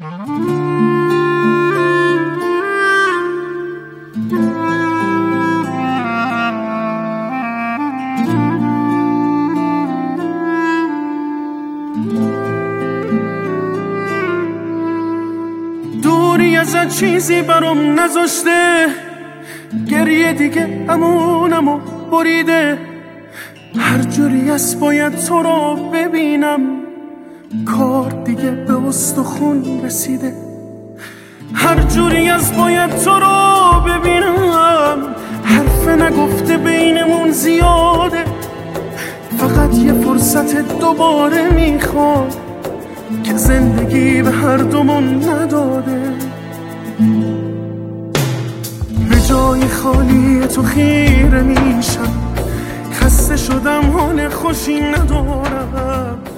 دوری ازت چیزی برام نذاشته، گریه دیگه امونمو بریده. هر جوری از باید تو رو ببینم، کار دیگه به استخون رسیده. هر جوری از باید تو رو ببینم، حرف نگفته بینمون زیاده. فقط یه فرصت دوباره میخوام که زندگی به هر دومون نداده. به جای خالی تو خیره میشم، خسته شدم حال خوشی ندارم.